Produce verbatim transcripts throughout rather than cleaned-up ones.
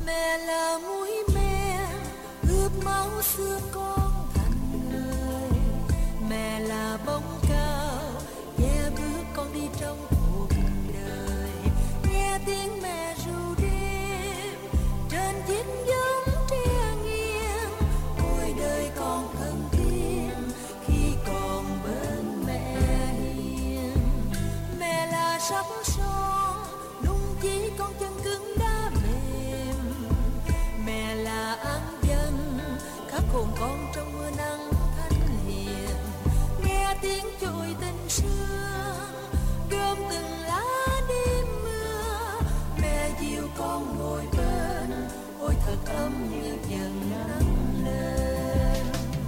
Mẹ là muối men ướp máu xưa con thành người. Mẹ là bóng cao che bước con đi trong cuộc đời. Nghe tiếng mẹ ru đêm trên chiếc giống tre nghiêng. Ôi đời con thân thiên khi còn bên mẹ hiền. Mẹ là sắc son nung chỉ con chân cứng đá mềm. Mẹ là áng dân khắc hồn con trong mưa nắng thanh hiền. Nghe tiếng trôi tình sương gom từng lá đêm mưa. Mẹ dìu con ngồi bên ôi thật ấm như dần nắng lên.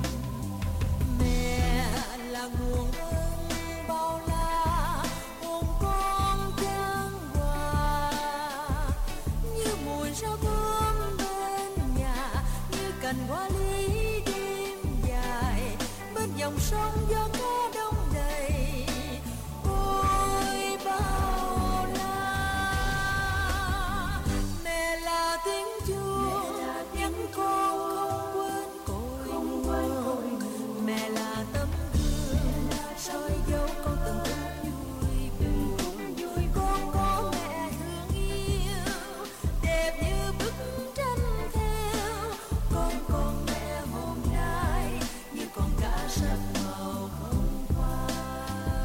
Mẹ là nguồn ơn bao la hồn con chan hòa. Như mùi rau thơm bên nhà, như cành hoa ly đêm dài. Bên dòng sông gió có đông đầy ôi bao la. Mẹ là tiếng chuông nhắn con không quên cội nguồn. Mẹ là tấm gương soi dấu con từng phút vui buồn. Con có mẹ thương yêu đẹp như bức tranh theo. Con còn mẹ hôm nay như con cá sắc màu không phai.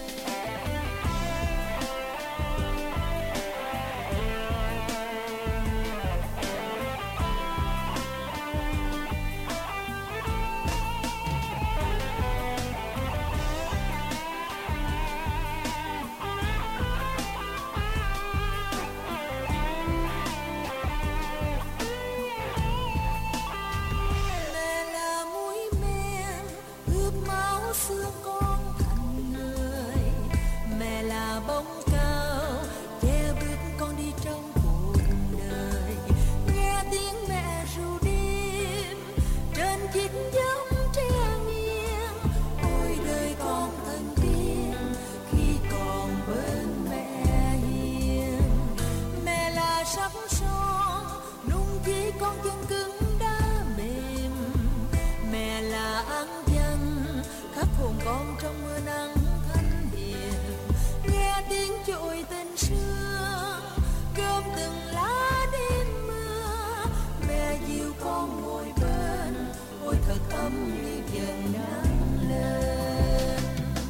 Mẹ là muối men ướp máu xương con thành người. Mẹ là bóng cao che bước con đi trong cuộc đời. Nghe tiếng mẹ ru đêm trên chiếc giống tre nghiêng. Ôi đời con thân tiên khi còn bên mẹ hiền. Mẹ là sắc son nung chỉ con chân cứng đá mềm. Mẹ là áng dân khắc hồn con trong mưa nắng thanh hiền. Nghe tiếng trôi tình sương gom từng lá đêm mưa. Mẹ dìu con ngồi bên ôi thật ấm như dần nắng lên.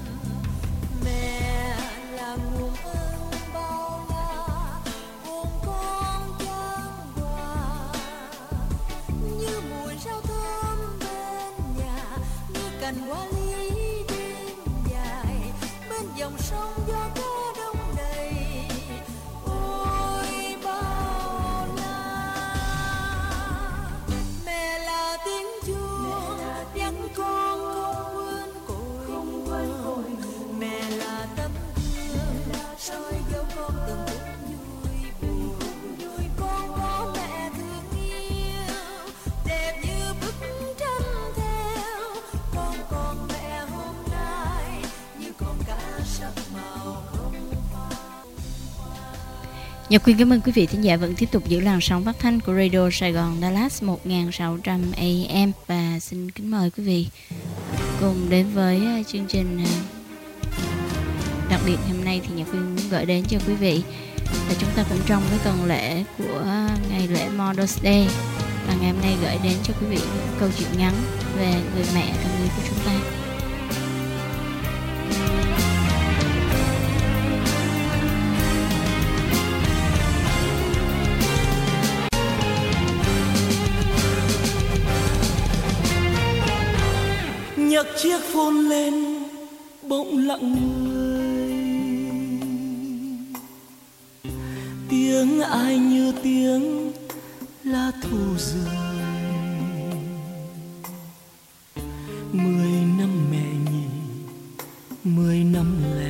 Mẹ là nguồn ơn bao la hồn con chan hòa. Như mùi rau thơm bên nhà, như cành hoa ly đêm dài. Bên dòng sông gió có đông đầy ôi bao la. Mẹ là tiếng chuông nhắn con không quên cội nguồn. Mẹ là tấm gương soi dấu con từng phút vui buồn. Con có mẹ thương yêu đẹp như bức tranh theo. Con còn mẹ hôm nay như con cá sắc màu không phai. Nhật Quyên cảm ơn quý vị thính giả vẫn tiếp tục giữ làn sóng phát thanh của Radio Sài Gòn Dallas một nghìn sáu trăm A M. Và xin kính mời quý vị cùng đến với uh, chương trình uh, đặc biệt hôm nay thì Nhật Quyên muốn gửi đến cho quý vị là chúng ta cũng trong cái tuần lễ của ngày lễ Mother's Day. Và ngày hôm nay gửi đến cho quý vị những câu chuyện ngắn về người mẹ thân yêu của chúng ta. Nhấc chiếc phone lên bỗng lặng người. Tiếng ai như tiếng lá thu rơi. Mười năm mẹ nhỉ, mười năm lẻ.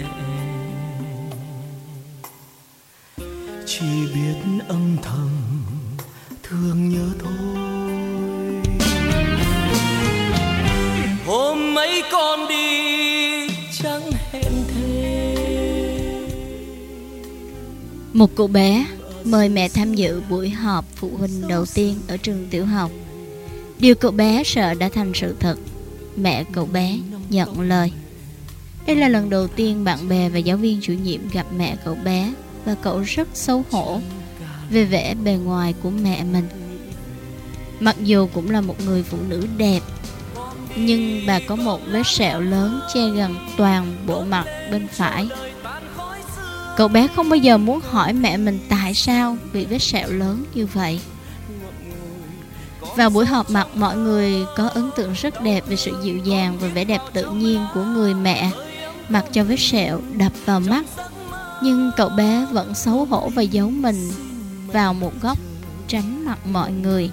Chỉ biết âm thầm thương nhớ thôi. Hôm ấy con đi chẳng hẹn thề. Một cậu bé mời mẹ tham dự buổi họp phụ huynh đầu tiên ở trường tiểu học. Điều cậu bé sợ đã thành sự thật. Mẹ cậu bé nhận lời. Đây là lần đầu tiên bạn bè và giáo viên chủ nhiệm gặp mẹ cậu bé, và cậu rất xấu hổ về vẻ bề ngoài của mẹ mình. Mặc dù cũng là một người phụ nữ đẹp, nhưng bà có một vết sẹo lớn che gần toàn bộ mặt bên phải. Cậu bé không bao giờ muốn hỏi mẹ mình tại sao bị vết sẹo lớn như vậy. Vào buổi họp mặt, mọi người có ấn tượng rất đẹp về sự dịu dàng và vẻ đẹp tự nhiên của người mẹ, mặc cho vết sẹo đập vào mắt. Nhưng cậu bé vẫn xấu hổ và giấu mình vào một góc tránh mặt mọi người.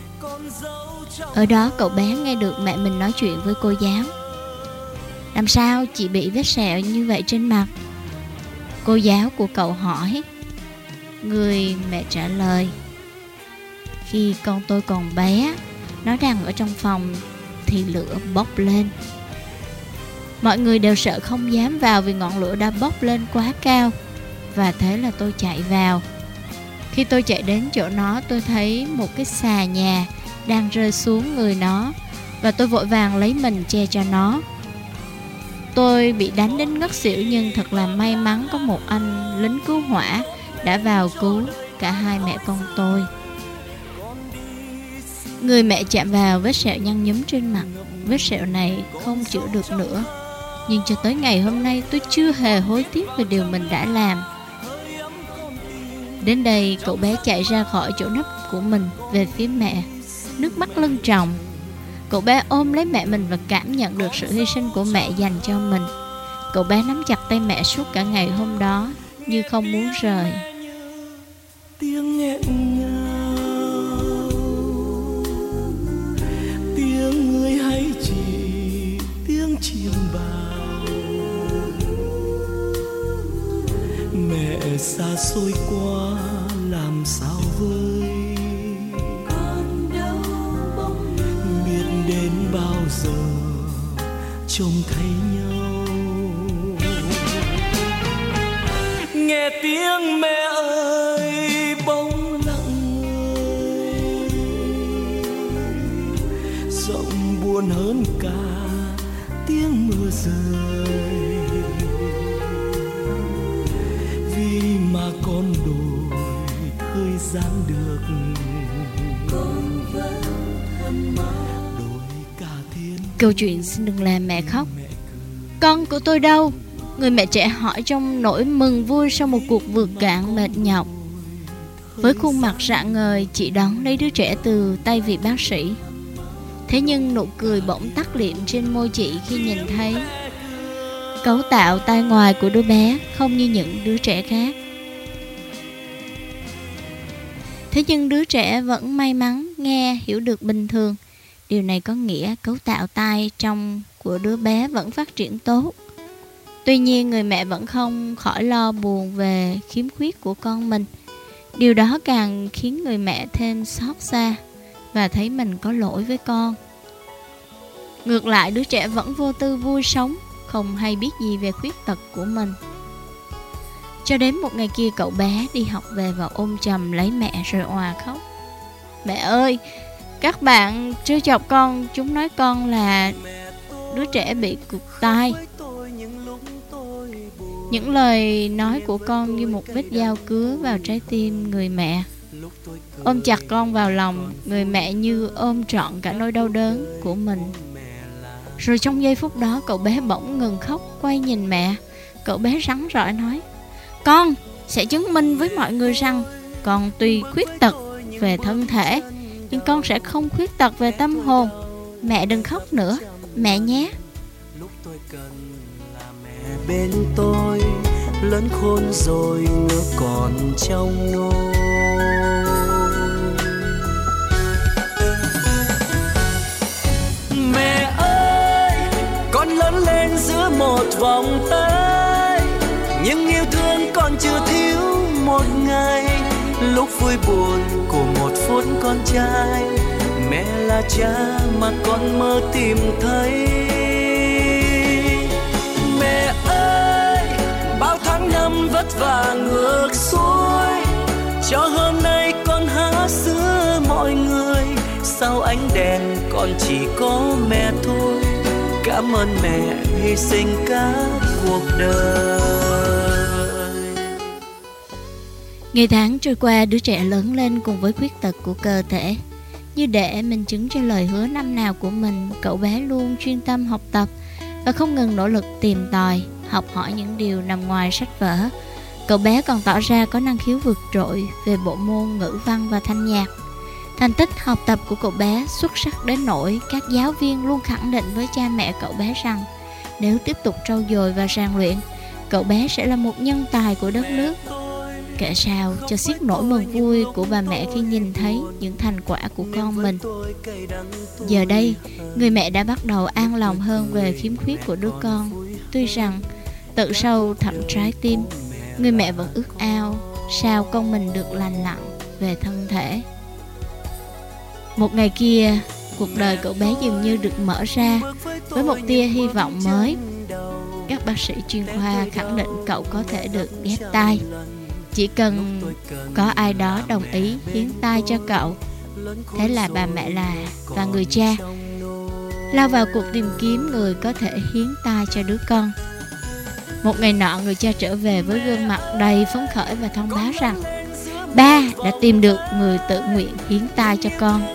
Ở đó cậu bé nghe được mẹ mình nói chuyện với cô giáo. Làm sao chị bị vết sẹo như vậy trên mặt? Cô giáo của cậu hỏi. Người mẹ trả lời. Khi con tôi còn bé, nó đang ở trong phòng thì lửa bốc lên. Mọi người đều sợ không dám vào vì ngọn lửa đã bốc lên quá cao. Và thế là tôi chạy vào. Khi tôi chạy đến chỗ nó, tôi thấy một cái xà nhà đang rơi xuống người nó, và tôi vội vàng lấy mình che cho nó. Tôi bị đánh đến ngất xỉu, nhưng thật là may mắn có một anh lính cứu hỏa đã vào cứu cả hai mẹ con tôi. Người mẹ chạm vào vết sẹo nhăn nhúm trên mặt. Vết sẹo này không chữa được nữa. Nhưng cho tới ngày hôm nay tôi chưa hề hối tiếc về điều mình đã làm. Đến đây cậu bé chạy ra khỏi chỗ nấp của mình về phía mẹ, nước mắt lưng tròng. Cậu bé ôm lấy mẹ mình và cảm nhận được sự hy sinh của mẹ dành cho mình. Cậu bé nắm chặt tay mẹ suốt cả ngày hôm đó như không muốn rời. Tiếng nghẹn ngào, tiếng người hay chỉ, tiếng chim bao. Mẹ xa xôi quá làm sao vơi, con đâu bóng biết đến bao giờ trông thấy nhau. Nghe tiếng mẹ ơi bóng lặng người, giọng buồn hơn cả tiếng mưa rơi. Vì mà con đổi thời gian được, con vẫn thầm mong đổi cả thiên. Câu chuyện xin đừng làm mẹ khóc. Con của tôi đâu? Người mẹ trẻ hỏi trong nỗi mừng vui sau một cuộc vượt cạn mệt nhọc. Với khuôn mặt rạng ngời, chị đón lấy đứa trẻ từ tay vị bác sĩ. Thế nhưng nụ cười bỗng tắt lịm trên môi chị khi nhìn thấy cấu tạo tai ngoài của đứa bé không như những đứa trẻ khác. Thế nhưng đứa trẻ vẫn may mắn nghe hiểu được bình thường. Điều này có nghĩa cấu tạo tai trong của đứa bé vẫn phát triển tốt. Tuy nhiên người mẹ vẫn không khỏi lo buồn về khiếm khuyết của con mình. Điều đó càng khiến người mẹ thêm xót xa và thấy mình có lỗi với con. Ngược lại, đứa trẻ vẫn vô tư vui sống, không hay biết gì về khuyết tật của mình. Cho đến một ngày kia, cậu bé đi học về và ôm chầm lấy mẹ rồi òa khóc. Mẹ ơi, các bạn trêu chọc con, chúng nói con là đứa trẻ bị cụt tai. Những lời nói của con như một vết dao cứa vào trái tim người mẹ. Ôm chặt con vào lòng, người mẹ như ôm trọn cả nỗi đau đớn của mình. Rồi trong giây phút đó, cậu bé bỗng ngừng khóc, quay nhìn mẹ. Cậu bé rắn rỏi nói: Con sẽ chứng minh với mọi người rằng con tuy khuyết tật về thân thể, nhưng con sẽ không khuyết tật về tâm hồn. Mẹ đừng khóc nữa, mẹ nhé. Lúc tôi cần là mẹ bên tôi, lớn khôn rồi ngỡ còn trong nôi. Mẹ ơi, con lớn lên giữa một vòng tay, nhưng yêu thương con chưa thiếu một ngày. Lúc vui buồn của một phút con trai, mẹ là cha mà con mơ tìm thấy. Mẹ ơi, bao tháng năm vất vả ngược xuôi, cho hôm nay con há sữa mọi người. Sau ánh đèn con chỉ có mẹ thôi. Cảm ơn mẹ hy sinh cả cuộc đời. Ngày tháng trôi qua, đứa trẻ lớn lên cùng với khuyết tật của cơ thể. Như để minh chứng cho lời hứa năm nào của mình, cậu bé luôn chuyên tâm học tập và không ngừng nỗ lực tìm tòi, học hỏi những điều nằm ngoài sách vở. Cậu bé còn tỏ ra có năng khiếu vượt trội về bộ môn ngữ văn và thanh nhạc. Thành tích học tập của cậu bé xuất sắc đến nỗi các giáo viên luôn khẳng định với cha mẹ cậu bé rằng nếu tiếp tục trau dồi và rèn luyện, cậu bé sẽ là một nhân tài của đất nước. Kể sao cho xiết nỗi mừng vui của bà mẹ khi nhìn thấy những thành quả của con mình. Giờ đây, người mẹ đã bắt đầu an lòng hơn về khiếm khuyết của đứa con. Tuy rằng tự sâu thẳm trái tim, người mẹ vẫn ước ao sao con mình được lành lặn về thân thể. Một ngày kia, cuộc đời cậu bé dường như được mở ra với một tia hy vọng mới. Các bác sĩ chuyên khoa khẳng định cậu có thể được ghép tai. Chỉ cần có ai đó đồng ý hiến tai cho cậu. Thế là bà mẹ là và người cha lao vào cuộc tìm kiếm người có thể hiến tai cho đứa con. Một ngày nọ, người cha trở về với gương mặt đầy phấn khởi và thông báo rằng ba đã tìm được người tự nguyện hiến tai cho con.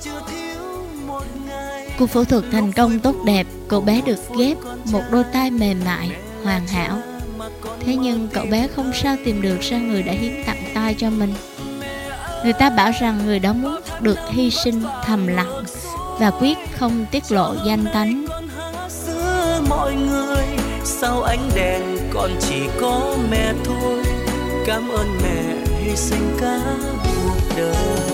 Cuộc phẫu thuật thành công tốt đẹp, cậu bé được ghép một đôi tai mềm mại, hoàn hảo. Thế nhưng cậu bé không sao tìm được ra người đã hiến tặng tai cho mình. Người ta bảo rằng người đó muốn được hy sinh thầm lặng và quyết không tiết lộ danh tánh. Mọi người, sau ánh đèn còn chỉ có mẹ thôi. Cảm ơn mẹ hy sinh cả cuộc đời.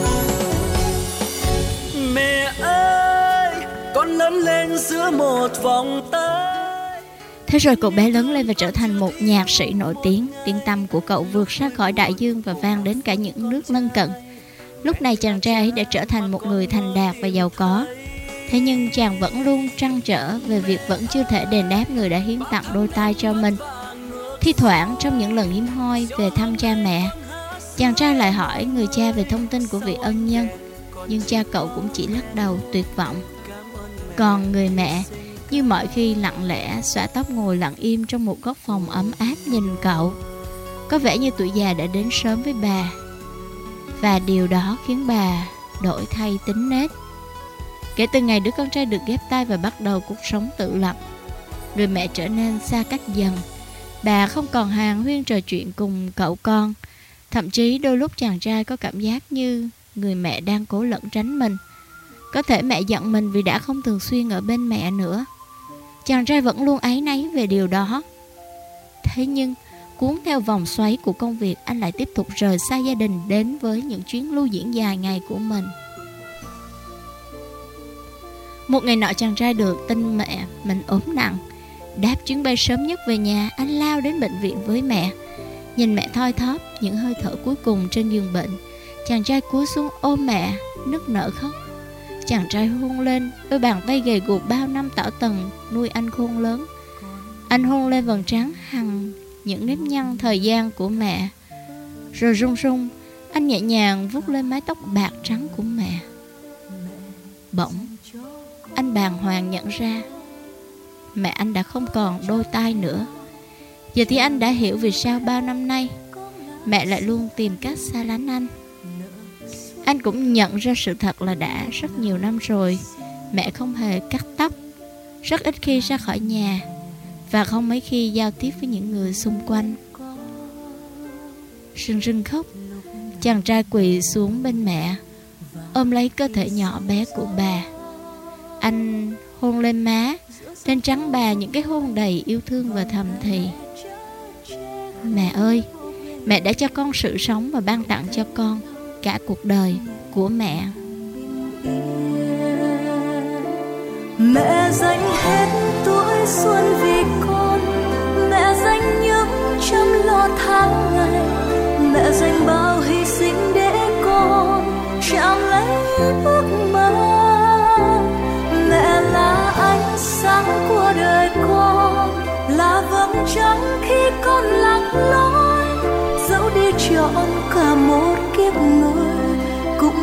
Mẹ ơi, con lớn lên giữa một vòng tay. Thế rồi cậu bé lớn lên và trở thành một nhạc sĩ nổi tiếng. Tiếng tăm của cậu vượt ra khỏi đại dương và vang đến cả những nước lân cận. Lúc này chàng trai ấy đã trở thành một người thành đạt và giàu có. Thế nhưng chàng vẫn luôn trăn trở về việc vẫn chưa thể đền đáp người đã hiến tặng đôi tai cho mình. Thi thoảng trong những lần hiếm hoi về thăm cha mẹ, chàng trai lại hỏi người cha về thông tin của vị ân nhân. Nhưng cha cậu cũng chỉ lắc đầu tuyệt vọng. Còn người mẹ như mọi khi lặng lẽ xõa tóc ngồi lặng im trong một góc phòng ấm áp nhìn cậu. Có vẻ như tuổi già đã đến sớm với bà, và điều đó khiến bà đổi thay tính nết. Kể từ ngày đứa con trai được ghép tai và bắt đầu cuộc sống tự lập, người mẹ trở nên xa cách dần. Bà không còn hàn huyên trò chuyện cùng cậu con. Thậm chí đôi lúc chàng trai có cảm giác như người mẹ đang cố lẩn tránh mình. Có thể mẹ giận mình vì đã không thường xuyên ở bên mẹ nữa. Chàng trai vẫn luôn áy náy về điều đó. Thế nhưng cuốn theo vòng xoáy của công việc, anh lại tiếp tục rời xa gia đình đến với những chuyến lưu diễn dài ngày của mình. Một ngày nọ, chàng trai được tin mẹ mình ốm nặng. Đáp chuyến bay sớm nhất về nhà, anh lao đến bệnh viện với mẹ. Nhìn mẹ thoi thóp những hơi thở cuối cùng trên giường bệnh, chàng trai cúi xuống ôm mẹ, nức nở khóc. Chàng trai hôn lên đôi bàn tay gầy guộc bao năm tảo tần nuôi anh khôn lớn. Anh hôn lên vầng trán hằn những nếp nhăn thời gian của mẹ. Rồi run run, anh nhẹ nhàng vuốt lên mái tóc bạc trắng của mẹ. Bỗng anh bàng hoàng nhận ra mẹ anh đã không còn đôi tai nữa. Giờ thì anh đã hiểu vì sao bao năm nay mẹ lại luôn tìm cách xa lánh anh. Anh cũng nhận ra sự thật là đã rất nhiều năm rồi mẹ không hề cắt tóc, rất ít khi ra khỏi nhà và không mấy khi giao tiếp với những người xung quanh. Rưng rưng khóc, chàng trai quỳ xuống bên mẹ, ôm lấy cơ thể nhỏ bé của bà. Anh hôn lên má, lên trán bà những cái hôn đầy yêu thương và thầm thì: mẹ ơi, mẹ đã cho con sự sống và ban tặng cho con cả cuộc đời của mẹ. Mẹ dành hết tuổi xuân vì con, mẹ dành những chăm lo tháng ngày, mẹ dành bao hy sinh để con chạm lấy ước mơ. Mẹ là ánh sáng của đời con, là vầng trăng khi con lạc lối, dẫu đi trọn cả một kiếp.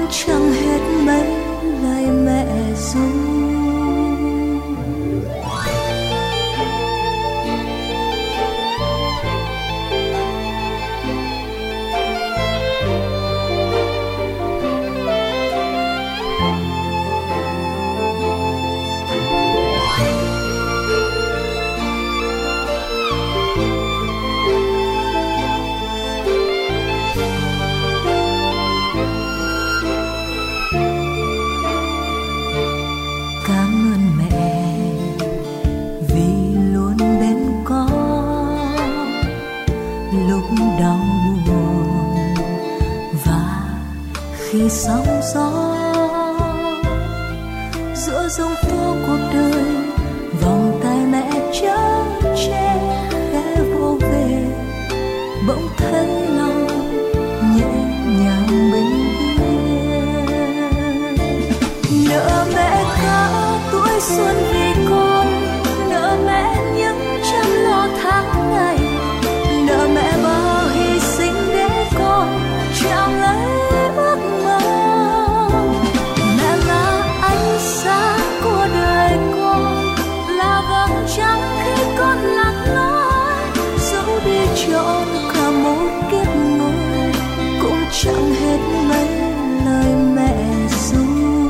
chẳng hết mấy lời mẹ ru. Khi sóng gió giữa giông tố cuộc đời, vòng tay mẹ chở che khẽ vô về, bỗng thấy lòng nhẹ nhàng bình yên. Nợ mẹ cả tuổi xuân vì con, nợ mẹ những chăm lo tháng ngày, nợ mẹ bao hy sinh để con chạm lấy ước mơ. Mẹ là ánh sáng của đời con, là vầng trăng khi con lạc lối, dẫu đi trọn cả một kiếp người cũng chẳng hết mấy lời mẹ ru.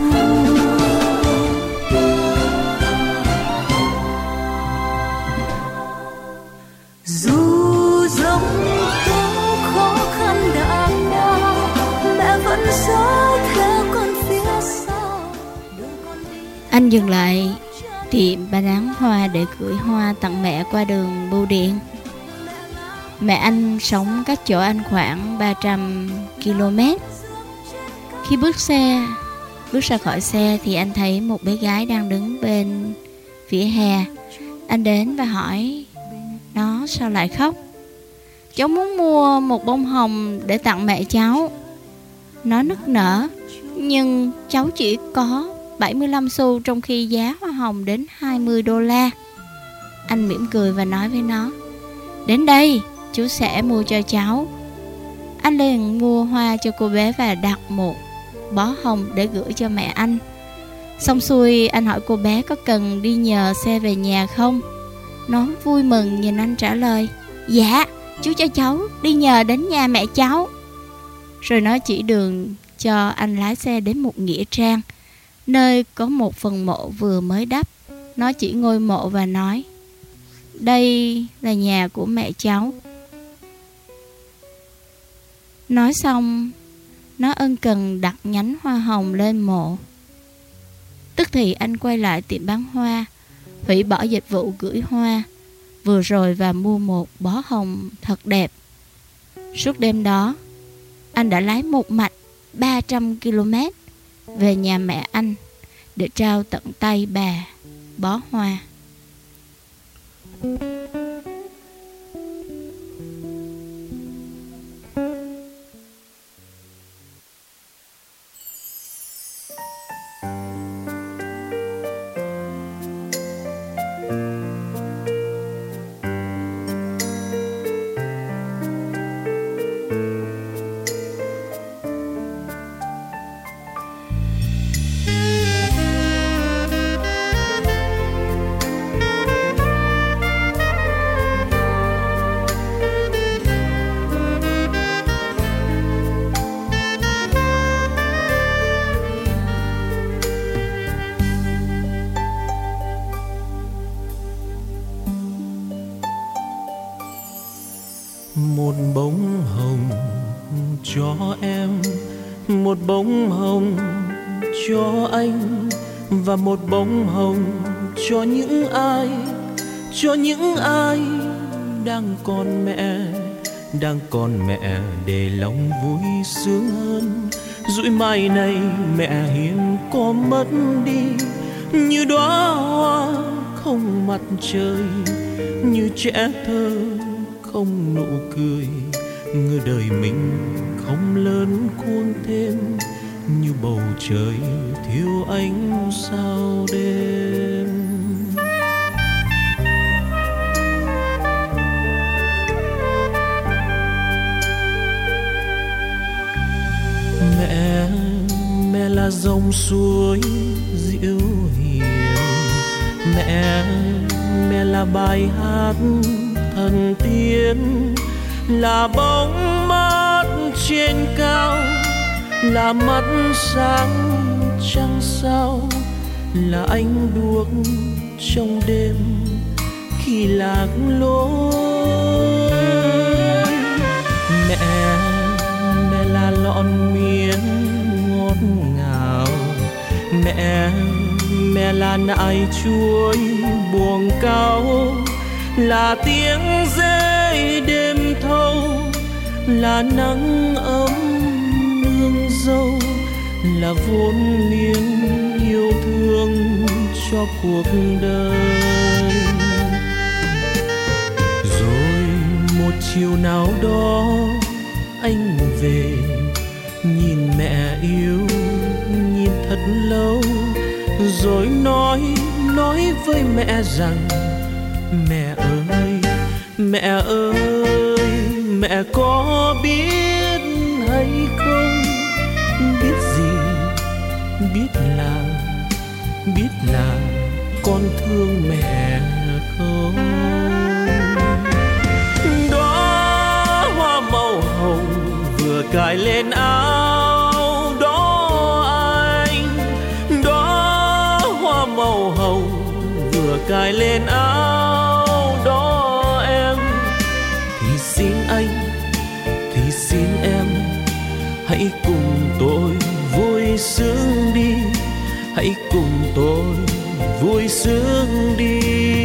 Dù dốc cũng khó khăn đạn đau, mẹ vẫn dõi theo con phía sau. Anh dừng lại tiệm bán hoa để gửi hoa tặng mẹ qua đường bưu điện. Mẹ anh sống cách chỗ anh khoảng ba trăm ki lô mét. Khi bước xe Bước ra khỏi xe thì anh thấy một bé gái đang đứng bên vỉa hè. Anh đến và hỏi nó sao lại khóc. Cháu muốn mua một bông hồng để tặng mẹ cháu. Nó nức nở, nhưng cháu chỉ có bảy mươi lăm xu, trong khi giá hoa hồng đến hai mươi đô la. Anh mỉm cười và nói với nó, đến đây, chú sẽ mua cho cháu. Anh liền mua hoa cho cô bé và đặt một bó hồng để gửi cho mẹ anh. Xong xuôi, anh hỏi cô bé có cần đi nhờ xe về nhà không. Nó vui mừng nhìn anh trả lời, dạ, chú cho cháu đi nhờ đến nhà mẹ cháu. Rồi nó chỉ đường cho anh lái xe đến một nghĩa trang, nơi có một phần mộ vừa mới đắp. Nó chỉ ngôi mộ và nói, đây là nhà của mẹ cháu. Nói xong, nó ân cần đặt nhánh hoa hồng lên mộ. Tức thì anh quay lại tiệm bán hoa, hủy bỏ dịch vụ gửi hoa vừa rồi và mua một bó hồng thật đẹp. Suốt đêm đó, anh đã lái một mạch ba trăm ki lô mét về nhà mẹ anh để trao tận tay bà bó hoa. Một bông hồng cho em, một bông hồng cho anh, và một bông hồng cho những ai, cho những ai đang còn mẹ, đang còn mẹ để lòng vui sướng hơn. Dụi mai này mẹ hiếm có mất đi, như đóa hoa không mặt trời, như trẻ thơ không nụ cười, ngờ đời mình không lớn khôn thêm, như bầu trời thiếu ánh sao đêm. Mẹ, là dòng suối dịu hiền. Mẹ, mẹ là bài hát thần tiên, là bóng mát trên cao, là mắt sáng trăng sao, là ánh đuốc trong đêm khi lạc lối. Mẹ, mẹ là lọn miếng ngọt ngào. Mẹ, mẹ là nại chuối buông cao, là tiếng rơi đêm thâu, là nắng ấm nương dâu, là vốn liếng yêu thương cho cuộc đời. Rồi một chiều nào đó anh về, nhìn mẹ yêu nhìn thật lâu, rồi nói nói với mẹ rằng mẹ ơi, mẹ ơi, mẹ có biết hay không, biết gì, biết là, biết là con thương mẹ không. Đóa hoa màu hồng vừa cài lên áo đó anh, đóa hoa màu hồng vừa cài lên áo đó em. Thì xin anh, thì xin em, hãy cùng tôi vui sướng đi, hãy cùng tôi vui sướng đi.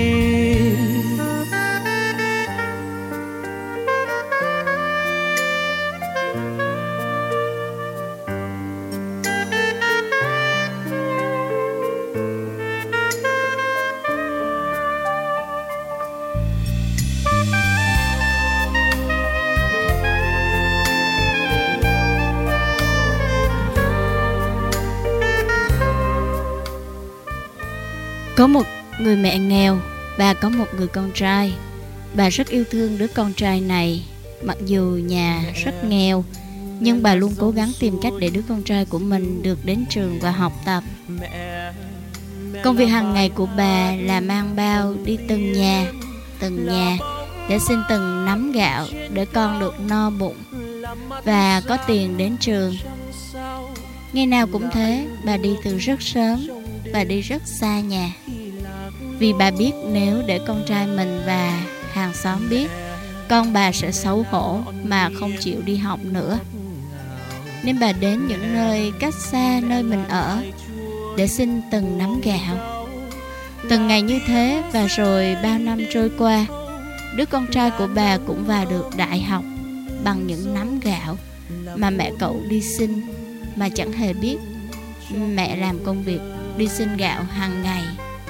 Có một người mẹ nghèo và có một người con trai. Bà rất yêu thương đứa con trai này. Mặc dù nhà rất nghèo, nhưng bà luôn cố gắng tìm cách để đứa con trai của mình được đến trường và học tập. Công việc hàng ngày của bà là mang bao đi từng nhà, từng nhà để xin từng nắm gạo để con được no bụng và có tiền đến trường. Ngày nào cũng thế, bà đi từ rất sớm và đi rất xa nhà, vì bà biết nếu để con trai mình và hàng xóm biết, con bà sẽ xấu hổ mà không chịu đi học nữa. Nên bà đến những nơi cách xa nơi mình ở để xin từng nắm gạo. Từng ngày như thế, và rồi bao năm trôi qua, đứa con trai của bà cũng vào được đại học bằng những nắm gạo mà mẹ cậu đi xin, mà chẳng hề biết mẹ làm công việc đi xin gạo hàng ngày.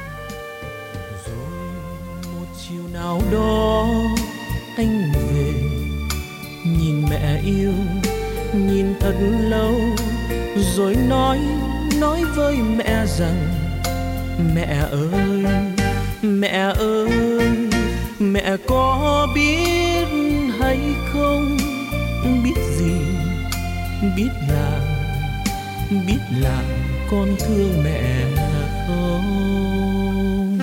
Rồi một chiều nào đó anh về, nhìn mẹ yêu nhìn thật lâu, rồi nói nói với mẹ rằng mẹ ơi, mẹ ơi, mẹ có biết hay không, biết gì, biết là, biết là con thương mẹ không.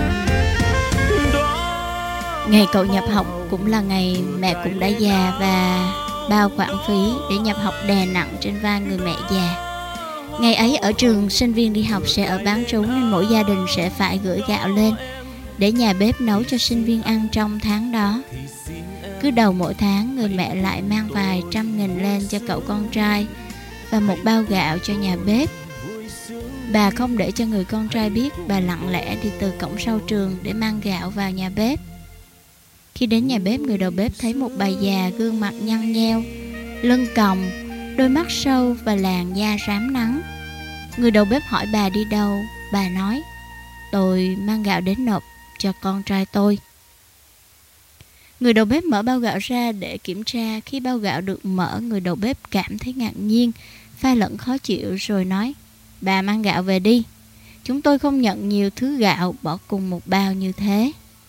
Ngày cậu nhập học cũng là ngày mẹ cũng đã già, và bao khoản phí để nhập học đè nặng trên vai người mẹ già. Ngày ấy ở trường, sinh viên đi học sẽ ở bán trú, nên mỗi gia đình sẽ phải gửi gạo lên để nhà bếp nấu cho sinh viên ăn trong tháng đó. Cứ đầu mỗi tháng, người mẹ lại mang vài trăm nghìn lên cho cậu con trai và một bao gạo cho nhà bếp. Bà không để cho người con trai biết, bà lặng lẽ đi từ cổng sau trường để mang gạo vào nhà bếp. Khi đến nhà bếp, người đầu bếp thấy một bà già gương mặt nhăn nheo, lưng còng, đôi mắt sâu và làn da rám nắng. Người đầu bếp hỏi bà đi đâu. Bà nói: "Tôi mang gạo đến nộp cho con trai tôi." Người đầu bếp mở bao gạo ra để kiểm tra. Khi bao gạo được mở, người đầu bếp cảm thấy ngạc nhiên, pha lẫn khó chịu, rồi nói: "Bà mang gạo về đi. Chúng tôi không nhận nhiều thứ gạo bỏ cùng một bao như thế."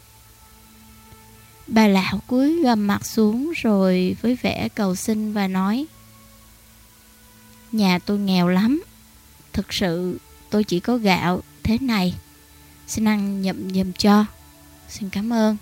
Bà lão cúi gằm mặt xuống rồi với vẻ cầu xin và nói: "Nhà tôi nghèo lắm, thực sự tôi chỉ có gạo thế này, xin ăn nhậm giùm cho. Xin cảm ơn.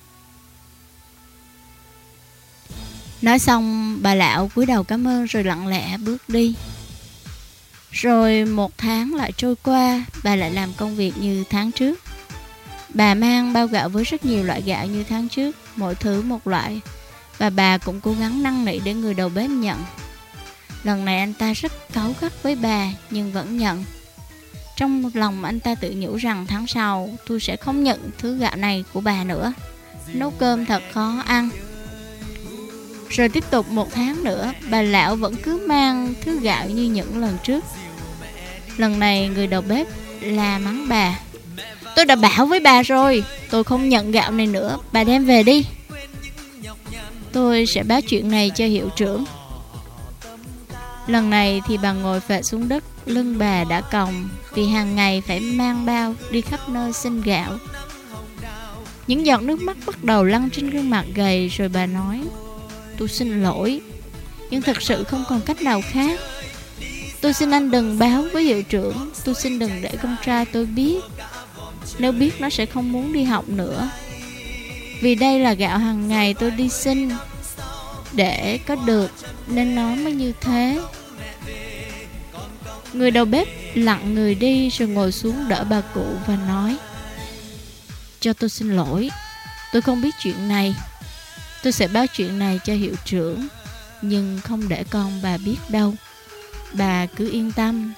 Nói xong, bà lão cúi đầu cảm ơn rồi lặng lẽ bước đi. Rồi một tháng lại trôi qua, bà lại làm công việc như tháng trước. Bà mang bao gạo với rất nhiều loại gạo như tháng trước, mỗi thứ một loại, và bà cũng cố gắng năn nỉ để người đầu bếp nhận. Lần này anh ta rất cáu gắt với bà, nhưng vẫn nhận. Trong lòng anh ta tự nhủ rằng tháng sau tôi sẽ không nhận thứ gạo này của bà nữa. Nấu cơm thật khó ăn. Rồi tiếp tục một tháng nữa, bà lão vẫn cứ mang thứ gạo như những lần trước. Lần này người đầu bếp la mắng bà: tôi đã bảo với bà rồi, tôi không nhận gạo này nữa, bà đem về đi. Tôi sẽ báo chuyện này cho hiệu trưởng. Lần này thì bà ngồi phệ xuống đất, lưng bà đã còng vì hàng ngày phải mang bao đi khắp nơi xin gạo. Những giọt nước mắt bắt đầu lăn trên gương mặt gầy, rồi bà nói: tôi xin lỗi, nhưng thật sự không còn cách nào khác. Tôi xin anh đừng báo với hiệu trưởng, tôi xin đừng để con trai tôi biết. Nếu biết nó sẽ không muốn đi học nữa. Vì đây là gạo hàng ngày tôi đi xin để có được, nên nó mới như thế. Người đầu bếp lặng người đi rồi ngồi xuống đỡ bà cụ và nói: cho tôi xin lỗi, tôi không biết chuyện này. Tôi sẽ báo chuyện này cho hiệu trưởng, nhưng không để con bà biết đâu. Bà cứ yên tâm.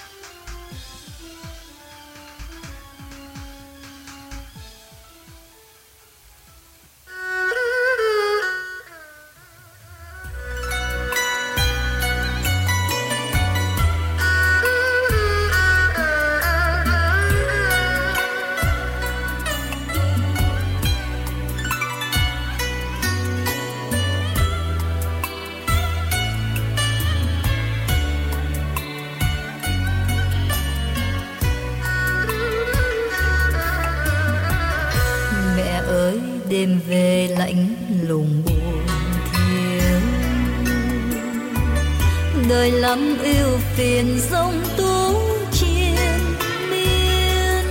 Đêm về lạnh lùng buồn thiêu, đời lắm ưu phiền giông tố triền miên.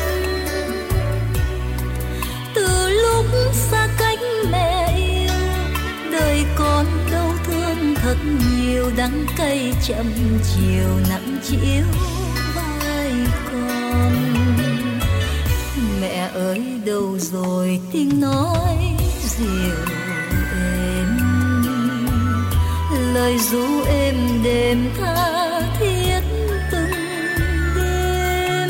Từ lúc xa cách mẹ yêu, đời con đau thương thật nhiều, đắng cay chậm chiều nặng chiếu vai con. Mẹ ơi đâu rồi tiếng nói dịu êm, lời ru êm đêm tha thiết từng đêm.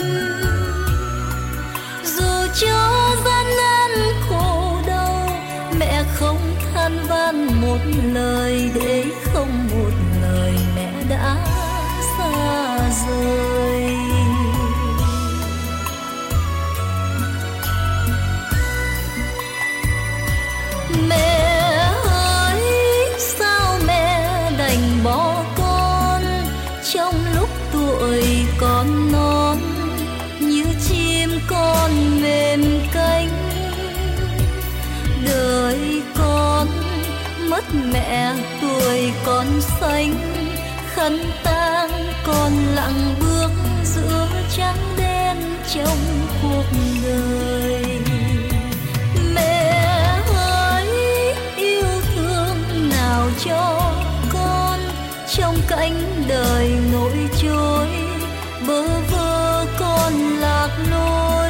Dù cho gian nan khổ đau, mẹ không than van một lời, để không một lời mẹ đã xa rời. Mẹ ơi sao mẹ đành bỏ con, trong lúc tuổi còn non như chim con mềm cánh. Đời con mất mẹ tuổi còn xanh, khăn tang con lặng bước giữa trắng đen trong cuộc đời. Cho con trong cánh đời nổi trôi, bơ vơ con lạc lối.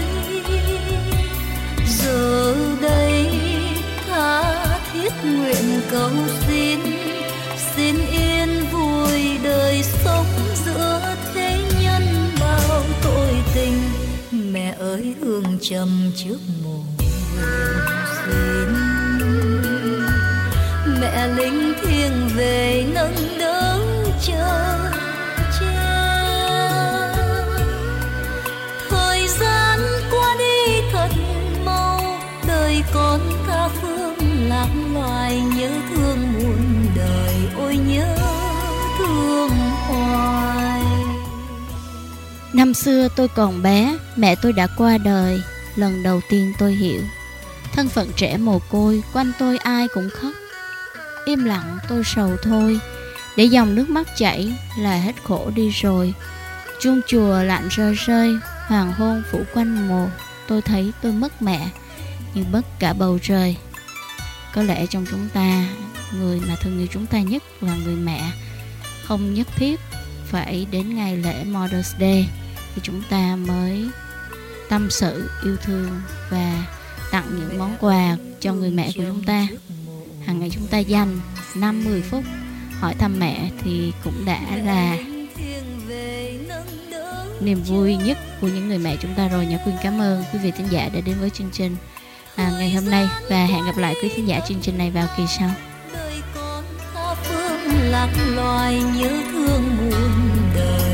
Giờ đây tha thiết nguyện cầu xin, xin yên vui đời sống giữa thế nhân bao tội tình. Mẹ ơi hương trầm trước mồ xin, mẹ linh thiêng về nâng đỡ chờ che. Thời gian qua đi thật mau, đời con tha phương lạc loài. Nhớ thương muôn đời, ôi nhớ thương hoài. Năm xưa tôi còn bé, mẹ tôi đã qua đời. Lần đầu tiên tôi hiểu thân phận trẻ mồ côi, quanh tôi ai cũng khóc. Im lặng tôi sầu thôi, để dòng nước mắt chảy là hết khổ đi rồi. Chuông chùa lạnh rơi rơi, hoàng hôn phủ quanh mồ. Tôi thấy tôi mất mẹ như mất cả bầu trời. Có lẽ trong chúng ta, người mà thương yêu chúng ta nhất là người mẹ. Không nhất thiết phải đến ngày lễ Mother's Day thì chúng ta mới tâm sự, yêu thương và tặng những món quà cho người mẹ của chúng ta. Hàng ngày chúng ta dành năm mười phút hỏi thăm mẹ thì cũng đã là niềm vui nhất của những người mẹ chúng ta rồi. Nhã Quyên cảm ơn quý vị thính giả đã đến với chương trình à, ngày hôm nay, và hẹn gặp lại quý thính giả chương trình này vào kỳ sau. Đời con tha phương lạc loài nhớ thương muôn đời.